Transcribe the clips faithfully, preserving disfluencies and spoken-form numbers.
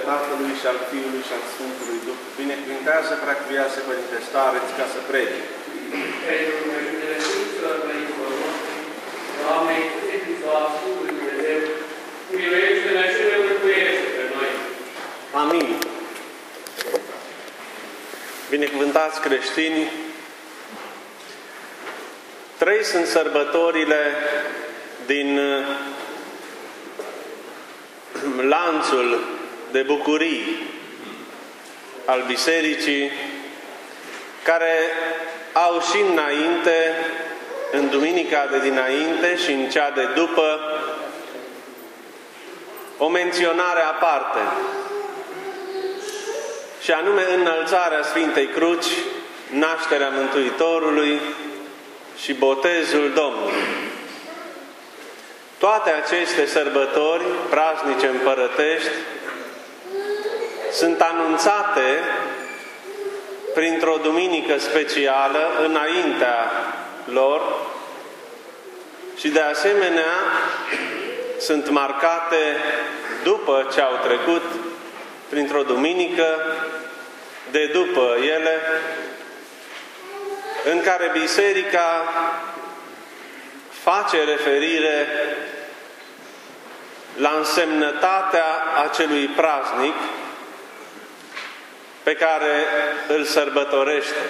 Tatălui și al Fiului și al Sfântului Duh. Binecuvântează, preacuvioasă Părinte Stareț, ca să predice. Pentru numele Sfinților Părinților noștri, Doamne, Iisuse Hristos, Fiul lui Dumnezeu, miluiește-ne și ne mântuiește pe noi. Amin. Binecuvântați creștini, trei sunt sărbătorile din lanțul de bucurii al Bisericii, care au și înainte, în duminica de dinainte și în cea de după, o menționare aparte, și anume înălțarea Sfintei Cruci, nașterea Mântuitorului și botezul Domnului. Toate aceste sărbători praznice împărătești sunt anunțate printr-o duminică specială înaintea lor și de asemenea sunt marcate după ce au trecut printr-o duminică de după ele, în care Biserica face referire la însemnătatea acelui praznic pe care îl sărbătorește.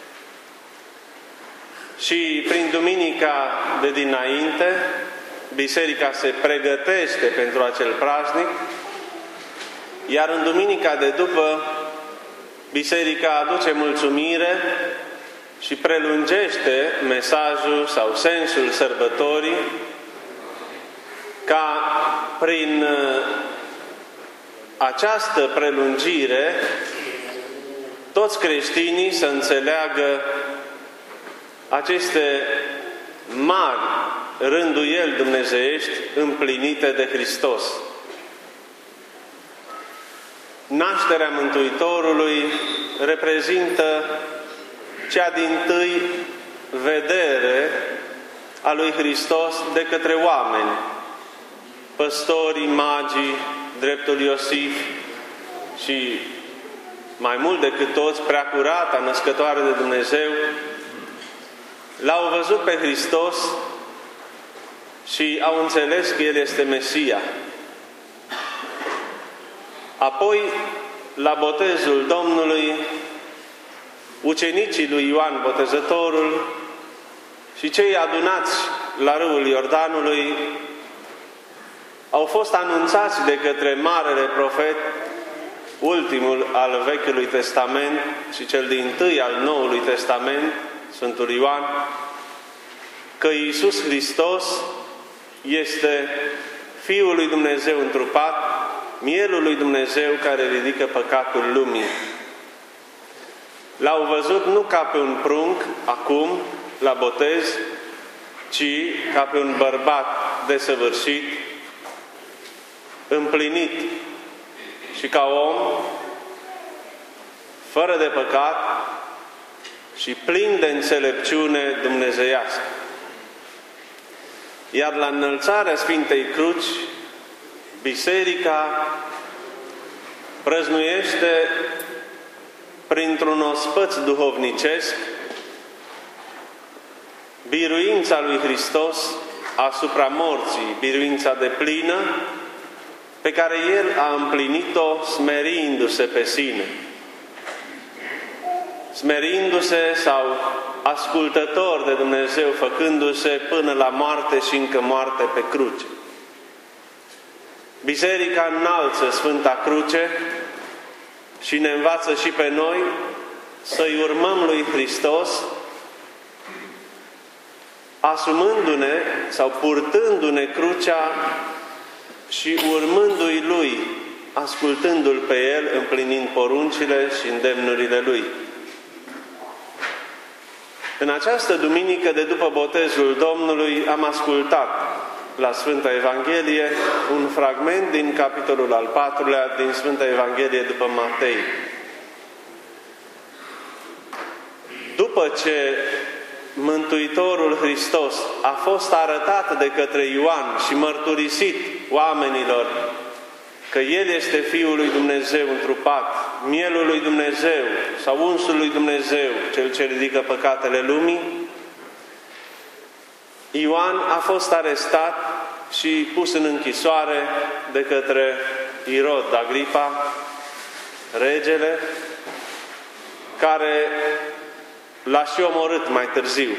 Și prin duminica de dinainte, Biserica se pregătește pentru acel praznic, iar în duminica de după, Biserica aduce mulțumire și prelungește mesajul sau sensul sărbătorii, ca prin această prelungire toți creștinii să înțeleagă aceste mari rânduieli dumnezeiești împlinite de Hristos. Nașterea Mântuitorului reprezintă cea dintâi vedere a lui Hristos de către oameni, păstorii, magii, dreptul Iosif și mai mult decât toți, Preacurata Născătoare de Dumnezeu, l-au văzut pe Hristos și au înțeles că El este Mesia. Apoi, la botezul Domnului, ucenicii lui Ioan Botezătorul și cei adunați la râul Iordanului au fost anunțați de către Marele Profet, ultimul al Vechiului Testament și cel dintâi al Noului Testament, Sfântul Ioan, că Iisus Hristos este Fiul lui Dumnezeu întrupat, Mielul lui Dumnezeu care ridică păcatul lumii. L-au văzut nu ca pe un prunc, acum, la botez, ci ca pe un bărbat desăvârșit, împlinit și ca om, fără de păcat și plin de înțelepciune dumnezeiască. Iar la înălțarea Sfintei Cruci, Biserica prăznuiește printr-un ospăț duhovnicesc biruința lui Hristos asupra morții, biruința deplină pe care El a împlinit-o smerindu-se pe sine. Smerindu-se sau ascultător de Dumnezeu, făcându-se până la moarte și încă moarte pe cruce. Biserica înalță Sfânta Cruce și ne învață și pe noi să-i urmăm lui Hristos, asumându-ne sau purtându-ne crucea și urmându-i Lui, ascultându-L pe El, împlinind poruncile și îndemnurile Lui. În această duminică de după botezul Domnului am ascultat la Sfânta Evanghelie un fragment din capitolul al patrulea din Sfânta Evanghelie după Matei. După ce Mântuitorul Hristos a fost arătat de către Ioan și mărturisit oamenilor că El este Fiul lui Dumnezeu întrupat, mielul lui Dumnezeu sau unsul lui Dumnezeu, Cel ce ridică păcatele lumii, Ioan a fost arestat și pus în închisoare de către Irod Agripa, regele, care l-a și omorât mai târziu.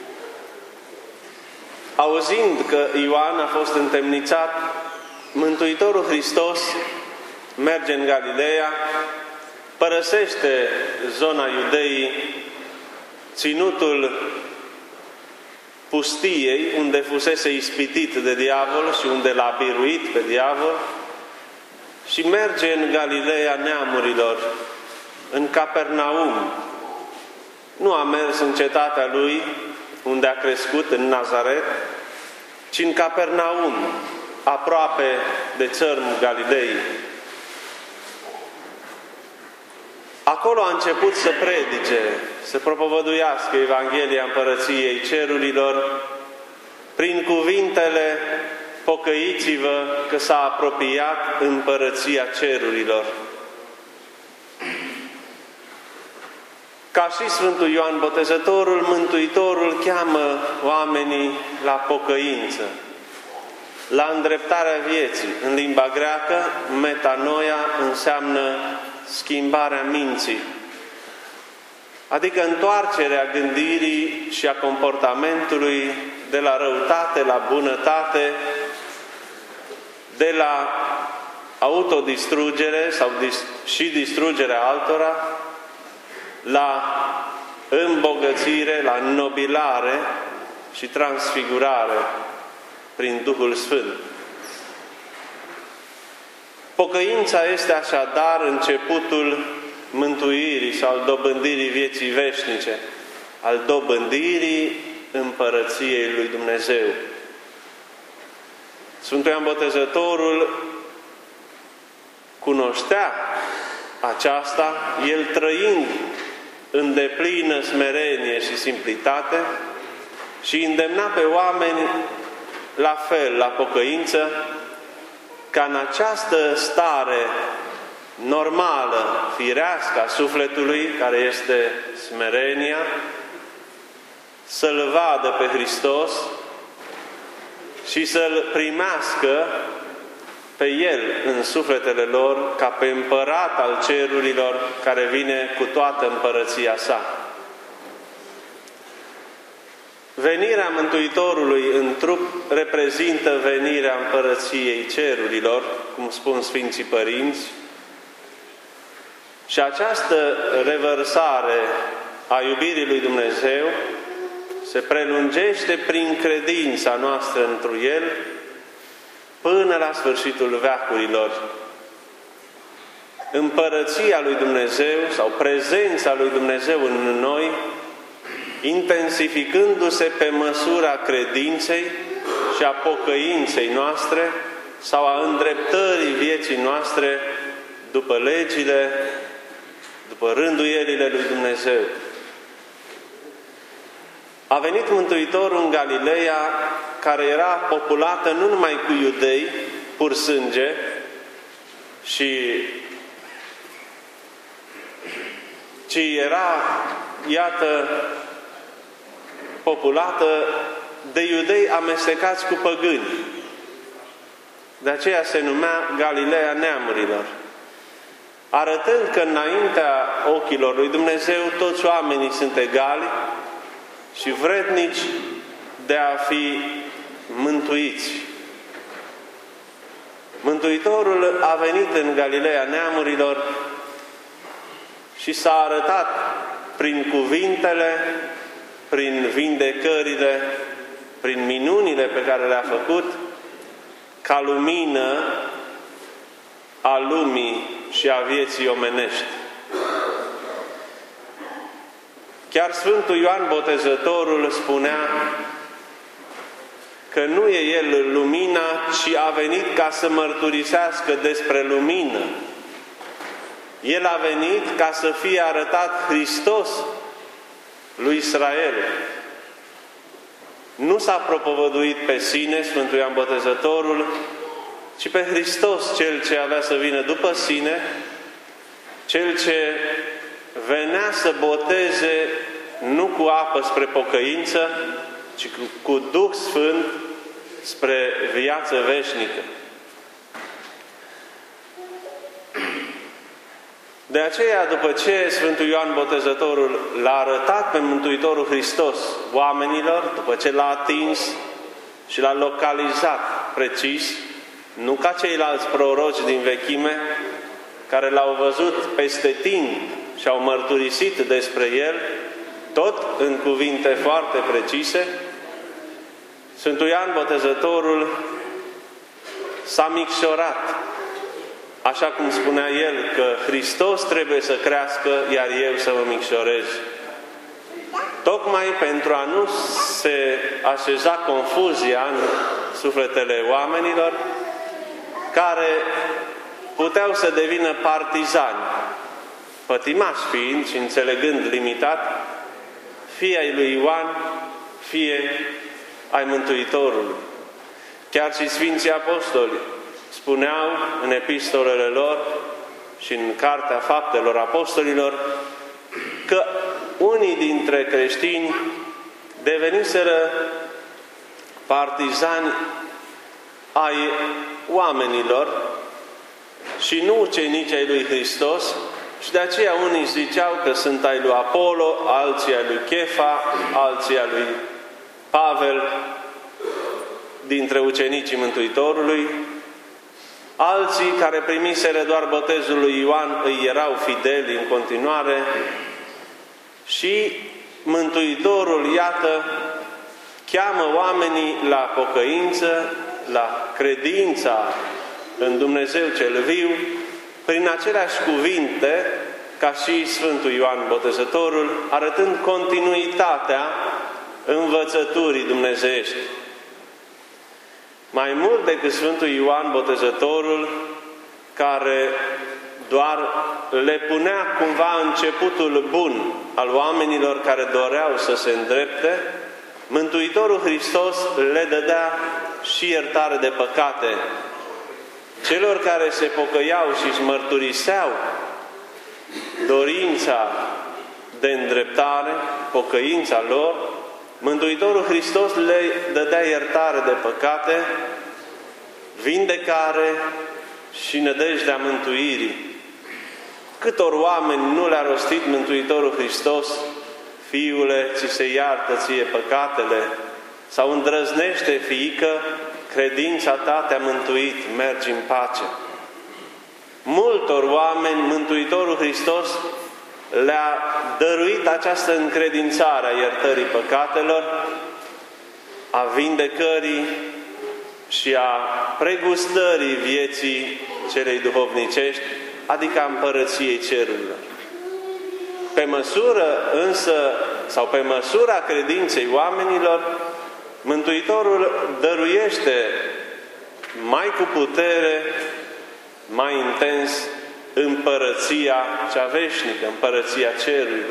Auzind că Ioan a fost întemnițat, Mântuitorul Hristos merge în Galileea, părăsește zona Iudeii, ținutul pustiei, unde fusese ispitit de diavol și unde l-a biruit pe diavol, și merge în Galileea neamurilor, în Capernaum. Nu a mers în cetatea lui, unde a crescut, în Nazaret, ci în Capernaum, aproape de țărmul Galilei. Acolo a început să predice, să propovăduiască Evanghelia Împărăției Cerurilor prin cuvintele: pocăiți-vă că s-a apropiat Împărăția Cerurilor. Ca și Sfântul Ioan Botezătorul, Mântuitorul cheamă oamenii la pocăință, la îndreptarea vieții. În limba greacă, metanoia înseamnă schimbarea minții, adică întoarcerea gândirii și a comportamentului de la răutate la bunătate, de la autodistrugere sau și distrugerea altora, la îmbogățire, la înnobilare și transfigurare prin Duhul Sfânt. Pocăința este așadar începutul mântuirii sau al dobândirii vieții veșnice, al dobândirii Împărăției lui Dumnezeu. Sfântul Ioan Botezătorul cunoștea aceasta, el trăind în deplină smerenie și simplitate, și îndemna pe oameni la fel, la pocăință, ca în această stare normală, firească a sufletului, care este smerenia, să-L vadă pe Hristos și să-L primească pe El în sufletele lor ca pe împărat al cerurilor, care vine cu toată împărăția sa. Venirea Mântuitorului în trup reprezintă venirea Împărăției Cerurilor, cum spun Sfinții Părinți, și această revărsare a iubirii lui Dumnezeu se prelungește prin credința noastră întru El până la sfârșitul veacurilor. Împărăția lui Dumnezeu sau prezența lui Dumnezeu în noi, intensificându-se pe măsura credinței și a pocăinței noastre sau a îndreptării vieții noastre după legile, după rânduielile lui Dumnezeu. A venit Mântuitorul în Galileea, care era populată nu numai cu iudei, pur sânge, și ci era, iată, populată de iudei amestecați cu păgâni. De aceea se numea Galileea neamurilor, arătând că înaintea ochilor lui Dumnezeu toți oamenii sunt egali și vrednici de a fi mântuiți. Mântuitorul a venit în Galileea neamurilor și s-a arătat prin cuvintele, prin vindecările, prin minunile pe care le-a făcut, ca lumină a lumii și a vieții omenești. Chiar Sfântul Ioan Botezătorul spunea că nu e El lumina, ci a venit ca să mărturisească despre lumină. El a venit ca să fie arătat Hristos lui Israel. Nu s-a propovăduit pe sine Sfântul Ioan Botezătorul, ci pe Hristos, Cel ce avea să vină după sine, Cel ce venea să boteze nu cu apă spre pocăință, ci cu, cu Duh Sfânt spre viață veșnică. De aceea, după ce Sfântul Ioan Botezătorul l-a arătat pe Mântuitorul Hristos oamenilor, după ce l-a atins și l-a localizat precis, nu ca ceilalți proroci din vechime, care l-au văzut peste timp și au mărturisit despre el, tot în cuvinte foarte precise, Sfântul Ioan Botezătorul s-a micșorat, așa cum spunea el că Hristos trebuie să crească, iar eu să mă micșorez. Tocmai pentru a nu se așeza confuzia în sufletele oamenilor, care puteau să devină partizani, pătimași fiind și înțelegând limitat, fie ai lui Ioan, fie ai Mântuitorului. Chiar și Sfinții Apostoli spuneau în epistolele lor și în Cartea Faptelor Apostolilor că unii dintre creștini deveniseră partizani ai oamenilor și nu ucenici ai lui Hristos, și de aceea unii ziceau că sunt ai lui Apollo, alții ai lui Chefa, alții ai lui Pavel, dintre ucenicii Mântuitorului. Alții care primiseră doar botezul lui Ioan îi erau fideli în continuare și Mântuitorul, iată, cheamă oamenii la pocăință, la credința în Dumnezeu cel viu, prin aceleași cuvinte ca și Sfântul Ioan Botezătorul, arătând continuitatea învățăturii dumnezeiești. Mai mult decât Sfântul Ioan Botezătorul, care doar le punea cumva începutul bun al oamenilor care doreau să se îndrepte, Mântuitorul Hristos le dădea și iertare de păcate. Celor care se pocăiau și își mărturiseau dorința de îndreptare, pocăința lor, Mântuitorul Hristos le dădea iertare de păcate, vindecare și nădejdea mântuirii. Câtor oameni nu le-a rostit Mântuitorul Hristos: Fiule, ți se iartă ție păcatele, sau îndrăznește, fiică, credința ta te-a mântuit, mergi în pace. Multor oameni Mântuitorul Hristos le-a dăruit această încredințare a iertării păcatelor, a vindecării și a pregustării vieții celei duhovnicești, adică a împărăției cerurilor. Pe măsură însă, sau pe măsura credinței oamenilor, Mântuitorul dăruiește mai cu putere, mai intens, împărăția cea veșnică, împărăția cerurilor.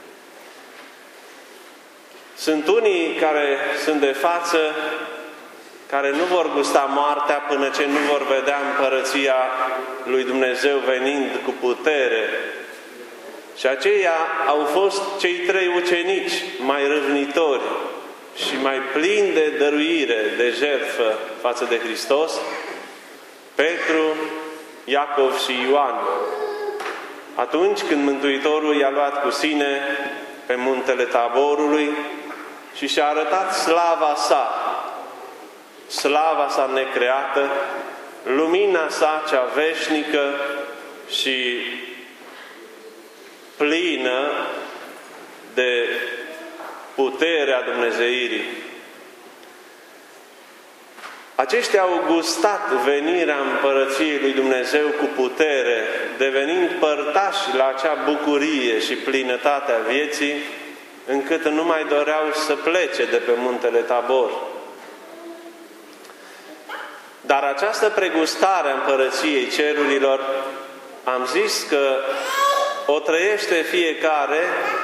Sunt unii care sunt de față, care nu vor gusta moartea până ce nu vor vedea împărăția lui Dumnezeu venind cu putere. Și aceia au fost cei trei ucenici mai râvnitori și mai plini de dăruire, de jertfă față de Hristos: Petru, Iacov și Ioan. Atunci când Mântuitorul i-a luat cu sine pe muntele Taborului și și-a arătat slava sa, slava sa necreată, lumina sa cea veșnică și plină de puterea Dumnezeirii. Aceștia au gustat venirea împărăției lui Dumnezeu cu putere, devenind părtași la acea bucurie și plinătatea vieții, încât nu mai doreau să plece de pe muntele Tabor. Dar această pregustare a împărăției cerurilor, am zis că o trăiește fiecare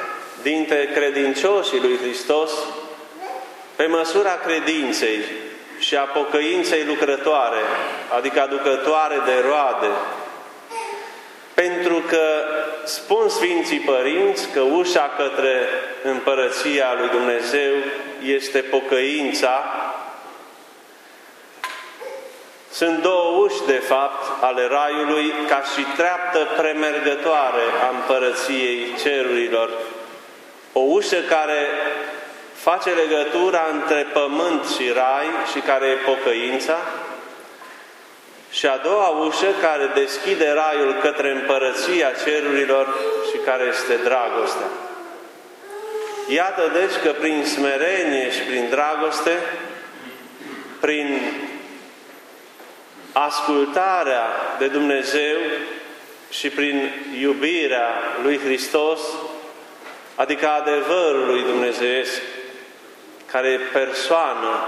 dintre credincioșii lui Hristos pe măsura credinței și a pocăinței lucrătoare, adică aducătoare de roade. Pentru că spun Sfinții Părinți că ușa către Împărăția lui Dumnezeu este pocăința. Sunt două uși, de fapt, ale Raiului, ca și treaptă premergătoare a Împărăției Cerurilor. O ușă care face legătura între pământ și Rai și care e pocăința, și a doua ușă care deschide Raiul către Împărăția Cerurilor și care este dragostea. Iată deci că prin smerenie și prin dragoste, prin ascultarea de Dumnezeu și prin iubirea lui Hristos, adică adevărul lui Dumnezeiesc, care e persoană,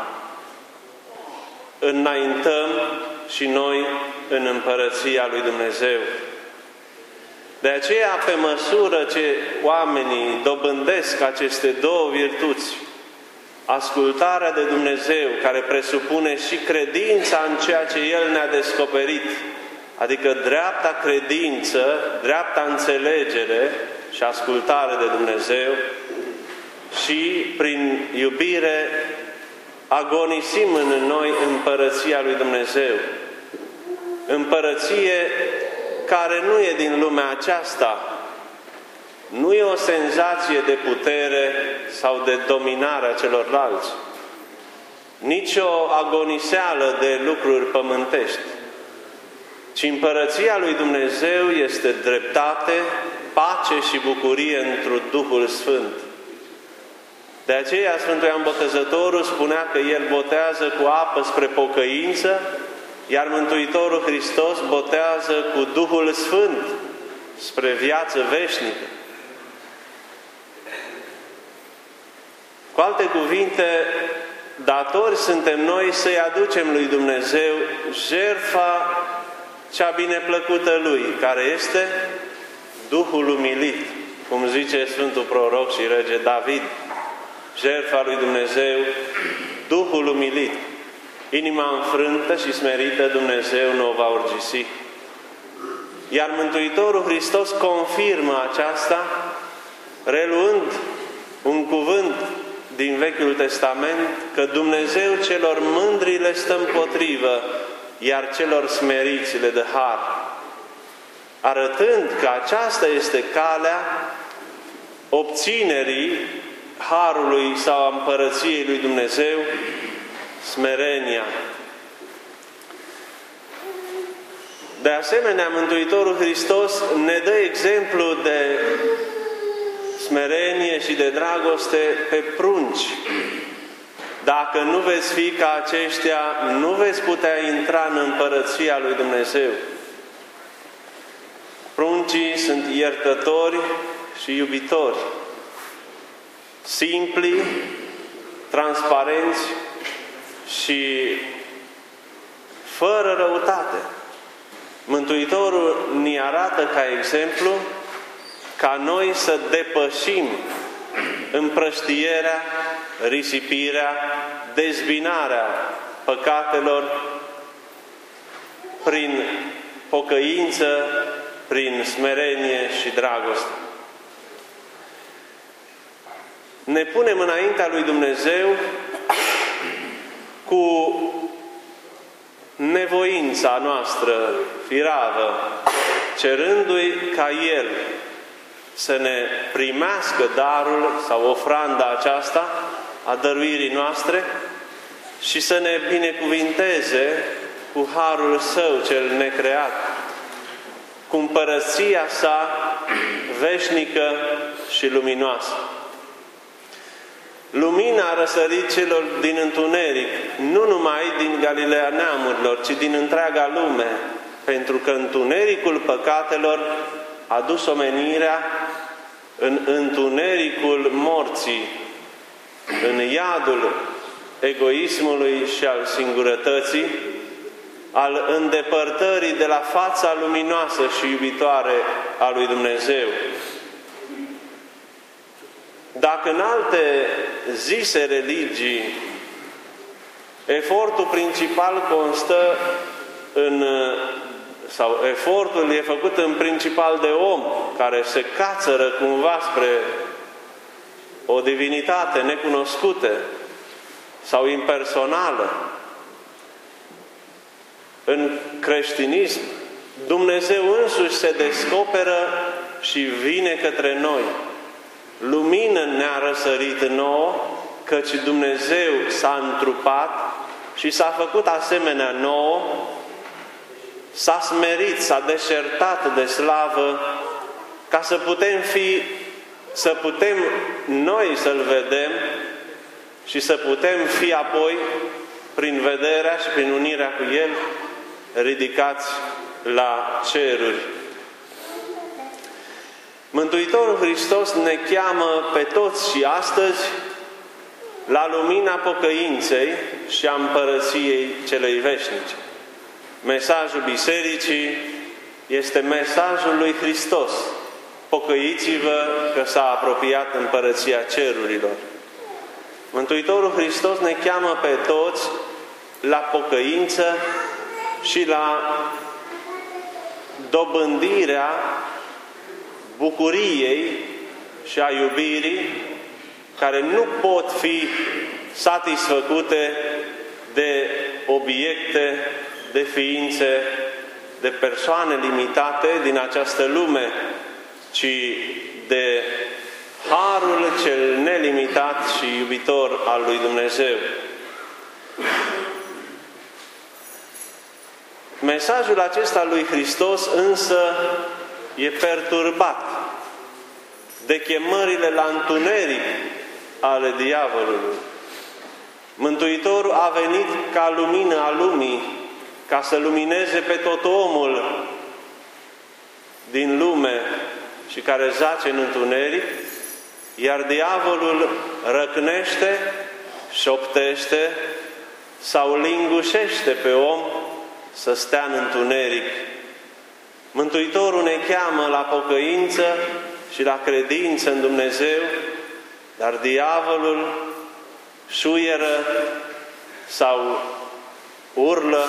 înaintăm și noi în Împărăția lui Dumnezeu. De aceea, pe măsură ce oamenii dobândesc aceste două virtuți, ascultarea de Dumnezeu, care presupune și credința în ceea ce El ne-a descoperit, adică dreapta credință, dreapta înțelegere și ascultare de Dumnezeu, și prin iubire agonisim în noi Împărăția lui Dumnezeu. Împărăție care nu e din lumea aceasta, nu e o senzație de putere sau de dominare a celorlalți, nici o agoniseală de lucruri pământești, ci Împărăția lui Dumnezeu este dreptate, pace și bucurie întru Duhul Sfânt. De aceea Sfântul Ioan Botezătorul spunea că El botează cu apă spre pocăință, iar Mântuitorul Hristos botează cu Duhul Sfânt spre viață veșnică. Cu alte cuvinte, datori suntem noi să-i aducem lui Dumnezeu jertfa cea bineplăcută Lui, care este Duhul umilit, cum zice Sfântul Proroc și Rege David. Jertfa lui Dumnezeu, Duhul umilit. Inima înfrântă și smerită Dumnezeu nu o va urgisi. Iar Mântuitorul Hristos confirmă aceasta, reluând un cuvânt din Vechiul Testament, că Dumnezeu celor mândri le stă împotrivă, iar celor smeriți le dă har. Arătând că aceasta este calea obținerii harului sau a Împărăției lui Dumnezeu, smerenia. De asemenea, Mântuitorul Hristos ne dă exemplu de smerenie și de dragoste pe prunci. Dacă nu veți fi ca aceștia, nu veți putea intra în Împărăția lui Dumnezeu. Pruncii sunt iertători și iubitori, simpli, transparenți și fără răutate. Mântuitorul ne arată ca exemplu ca noi să depășim împrăștierea, risipirea, dezbinarea păcatelor prin pocăință, prin smerenie și dragoste. Ne punem înaintea lui Dumnezeu cu nevoința noastră firavă, cerându-i ca El să ne primească darul sau ofranda aceasta a dăruirii noastre și să ne binecuvinteze cu harul Său cel necreat, cu împărăția Sa veșnică și luminoasă. Lumina a răsărit celor din întuneric, nu numai din Galileea neamurilor, ci din întreaga lume, pentru că întunericul păcatelor a dus omenirea în întunericul morții, în iadul egoismului și al singurătății, al îndepărtării de la fața luminoasă și iubitoare a lui Dumnezeu. Dacă în alte zise religii Efortul principal constă în, sau efortul e făcut în principal de om, care se cațără cumva spre o divinitate necunoscută sau impersonală. În creștinism, Dumnezeu însuși se descoperă și vine către noi. Lumină ne-a răsărit nouă, căci Dumnezeu s-a întrupat și s-a făcut asemenea nouă, s-a smerit, s-a deșertat de slavă, ca să putem fi, să putem noi să-L vedem și să putem fi apoi, prin vederea și prin unirea cu El, ridicați la ceruri. Mântuitorul Hristos ne cheamă pe toți și astăzi la lumina pocăinței și a împărăției celei veșnice. Mesajul Bisericii este mesajul lui Hristos. Pocăiți-vă că s-a apropiat împărăția cerurilor. Mântuitorul Hristos ne cheamă pe toți la pocăință și la dobândirea bucuriei și a iubirii care nu pot fi satisfăcute de obiecte, de ființe, de persoane limitate din această lume, ci de harul cel nelimitat și iubitor al lui Dumnezeu. Mesajul acesta lui Hristos însă e perturbat de chemările la întuneric ale diavolului. Mântuitorul a venit ca lumină a lumii, ca să lumineze pe tot omul din lume și care zace în întuneric, iar diavolul răcnește, șoptește sau lingușește pe om să stea în întuneric. Mântuitorul ne cheamă la pocăință și la credință în Dumnezeu, dar diavolul șuieră sau urlă: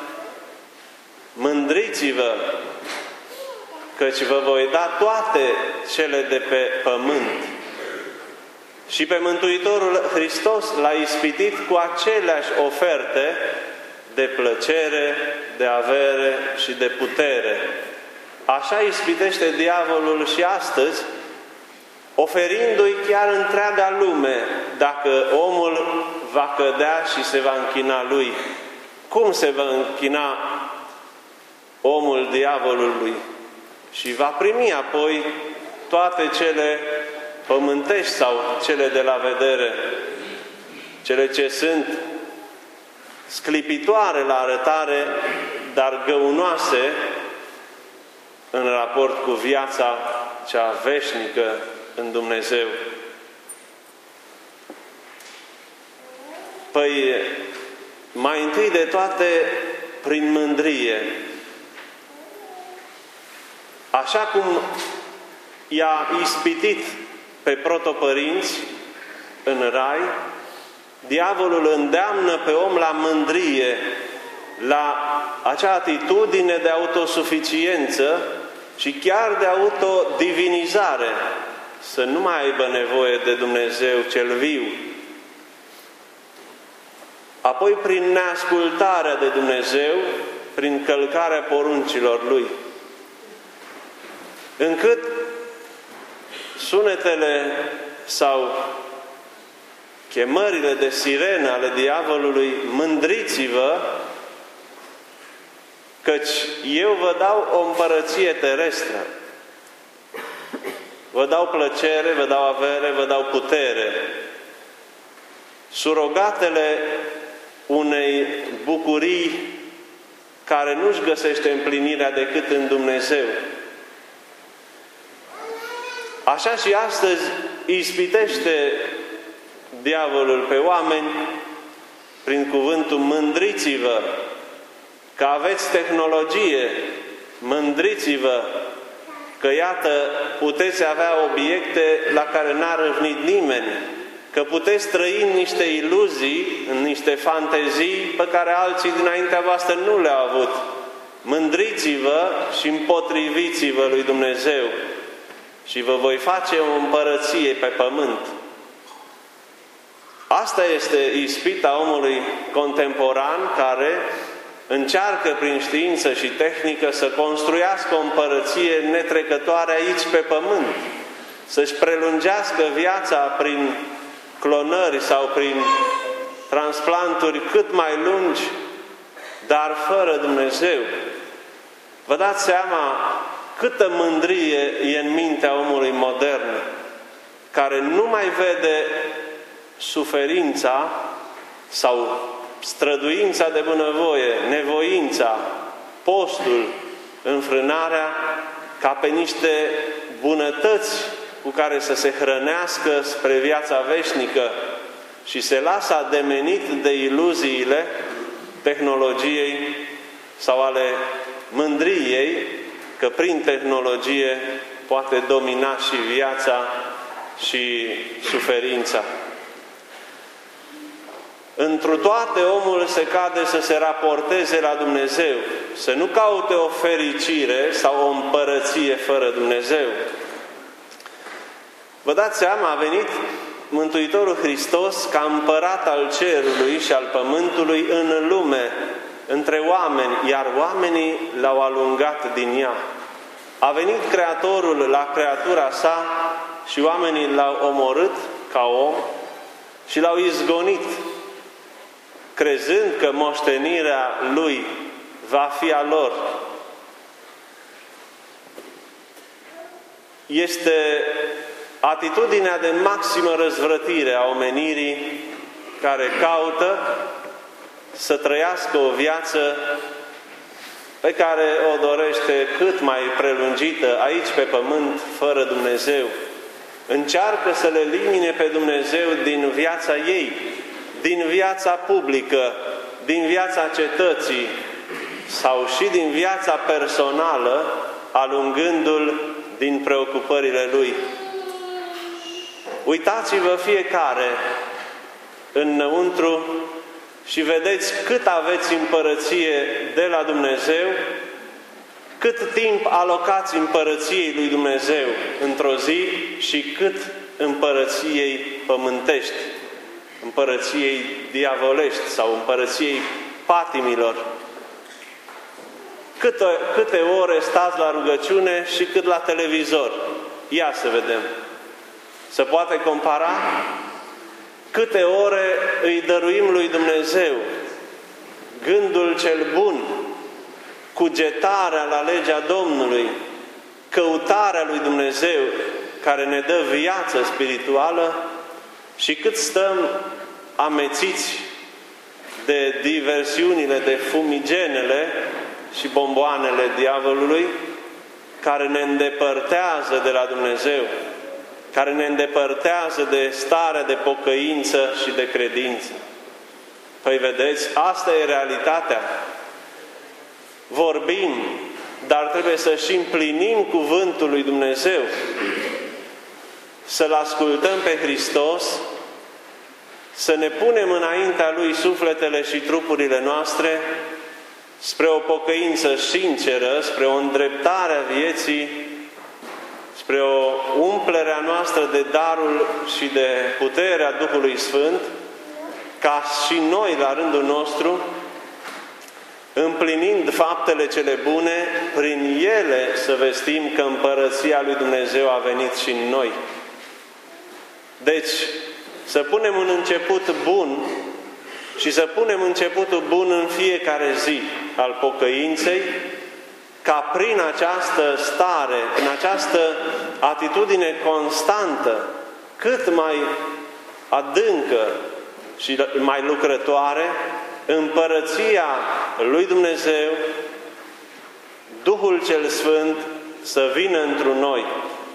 mândriți-vă, căci vă voi da toate cele de pe pământ. Și pe Mântuitorul Hristos l-a ispitit cu aceleași oferte de plăcere, de avere și de putere. Așa ispitește diavolul și astăzi, oferindu-i chiar întreaga lume, dacă omul va cădea și se va închina lui. Cum se va închina omul diavolului? Și va primi apoi toate cele pământești sau cele de la vedere, cele ce sunt sclipitoare la arătare, dar găunoase în raport cu viața cea veșnică în Dumnezeu. Păi, mai întâi de toate, prin mândrie. Așa cum i-a ispitit pe protopărinți în rai, diavolul îndeamnă pe om la mândrie, la acea atitudine de autosuficiență și chiar de autodivinizare, să nu mai aibă nevoie de Dumnezeu cel viu. Apoi, prin neascultarea de Dumnezeu, prin călcarea poruncilor Lui, încât sunetele sau chemările de sirenă ale diavolului: mândriți-vă, căci eu vă dau o împărăție terestră. Vă dau plăcere, vă dau avere, vă dau putere. Surogatele unei bucurii care nu-și găsește împlinirea decât în Dumnezeu. Așa și astăzi ispitește diavolul pe oameni prin cuvântul mândriți-vă, că aveți tehnologie, mândriți-vă, că iată puteți avea obiecte la care n-a râvnit nimeni, că puteți trăi în niște iluzii, în niște fantezii pe care alții dinaintea voastră nu le-au avut. Mândriți-vă și împotriviți-vă lui Dumnezeu și vă voi face o împărăție pe pământ. Asta este ispita omului contemporan care încearcă prin știință și tehnică să construiască o împărăție netrecătoare aici pe pământ, să-și prelungească viața prin clonări sau prin transplanturi cât mai lungi, dar fără Dumnezeu. Vă dați seama câtă mândrie e în mintea omului modern, care nu mai vede suferința sau străduința de bunăvoie, nevoința, postul, înfrânarea, ca pe niște bunătăți cu care să se hrănească spre viața veșnică și se lasă ademenit de iluziile tehnologiei sau ale mândriei, că prin tehnologie poate domina și viața și suferința. Întru toate omul se cade să se raporteze la Dumnezeu, să nu caute o fericire sau o împărăție fără Dumnezeu. Vă dați seama, a venit Mântuitorul Hristos ca împărat al cerului și al pământului în lume, între oameni, iar oamenii l-au alungat din ea. A venit Creatorul la creatura sa și oamenii l-au omorât ca om și l-au izgonit, crezând că moștenirea lui va fi a lor. Este atitudinea de maximă răzvrătire a omenirii care caută să trăiască o viață pe care o dorește cât mai prelungită aici pe pământ, fără Dumnezeu. Încearcă să le elimine pe Dumnezeu din viața ei, din viața publică, din viața cetății sau și din viața personală, alungându-l din preocupările lui. Uitați-vă fiecare înăuntru și vedeți cât aveți împărăție de la Dumnezeu, cât timp alocați împărăției lui Dumnezeu într-o zi și cât împărăției pământești, împărăției diavolești sau împărăției patimilor. Câte, câte ore stați la rugăciune și cât la televizor? Ia să vedem. Se poate compara? Câte ore îi dăruim lui Dumnezeu? Gândul cel bun, cugetarea la legea Domnului, căutarea lui Dumnezeu care ne dă viață spirituală, și cât stăm amețiți de diversiunile, de fumigenele și bomboanele diavolului, care ne îndepărtează de la Dumnezeu, care ne îndepărtează de starea de pocăință și de credință. Păi vedeți, asta e realitatea. Vorbim, dar trebuie să și împlinim cuvântul lui Dumnezeu, să-L ascultăm pe Hristos, să ne punem înaintea Lui sufletele și trupurile noastre spre o pocăință sinceră, spre o îndreptare a vieții, spre o umplere a noastră de darul și de puterea Duhului Sfânt, ca și noi, la rândul nostru, împlinind faptele cele bune, prin ele să vestim că împărăția lui Dumnezeu a venit și în noi. Deci, să punem un început bun și să punem începutul bun în fiecare zi al pocăinței, ca prin această stare, în această atitudine constantă, cât mai adâncă și mai lucrătoare, împărăția lui Dumnezeu, Duhul cel Sfânt, să vină întru noi.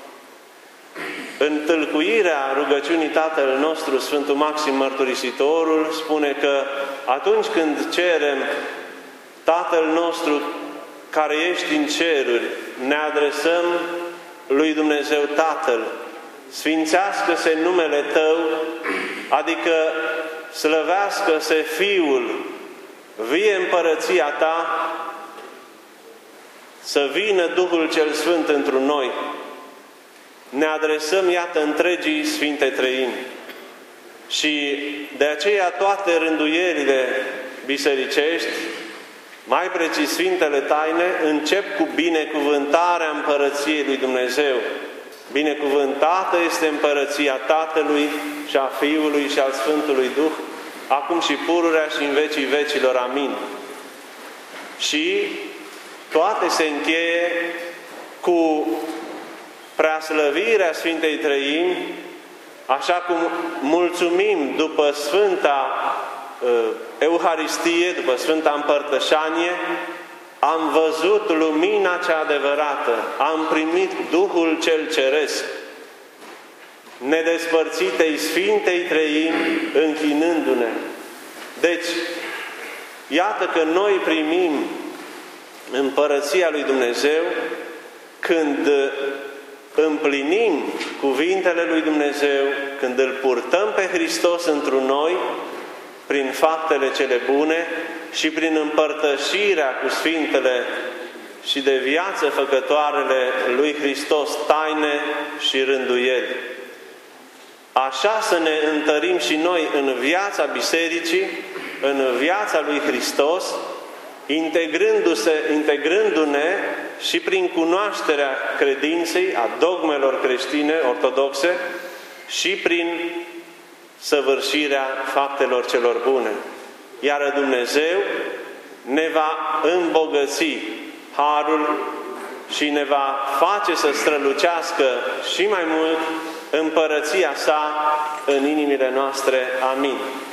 În tâlcuirea rugăciunii Tatăl nostru, Sfântul Maxim Mărturisitorul spune că atunci când cerem Tatăl nostru care ești în ceruri, ne adresăm lui Dumnezeu Tatăl. Sfințească-se numele Tău, adică slăvească-se Fiul, vie împărăția Ta, să vină Duhul cel Sfânt întru noi. Ne adresăm, iată, întregii Sfinte Treimi. Și de aceea toate rânduierile bisericești, mai precis Sfintele Taine, încep cu binecuvântarea Împărăției lui Dumnezeu. Binecuvântată este Împărăția Tatălui și a Fiului și al Sfântului Duh, acum și pururea și în vecii vecilor. Amin. Și toate se încheie cu preaslăvirea Sfintei Treimi, așa cum mulțumim după Sfânta uh, Euharistie, după Sfânta Împărtășanie, am văzut lumina cea adevărată, am primit Duhul cel Ceresc, nedespărțitei Sfintei Treimi, închinându-ne. Deci, iată că noi primim Împărăția lui Dumnezeu când împlinim cuvintele lui Dumnezeu, când îl purtăm pe Hristos întru noi, prin faptele cele bune și prin împărtășirea cu Sfintele și de viață făcătoarele lui Hristos, taine și rânduieli. Așa să ne întărim și noi în viața Bisericii, în viața lui Hristos, integrându-se, integrându-ne și prin cunoașterea credinței, a dogmelor creștine ortodoxe și prin săvârșirea faptelor celor bune. Iar Dumnezeu ne va îmbogăți harul și ne va face să strălucească și mai mult împărăția sa în inimile noastre. Amin.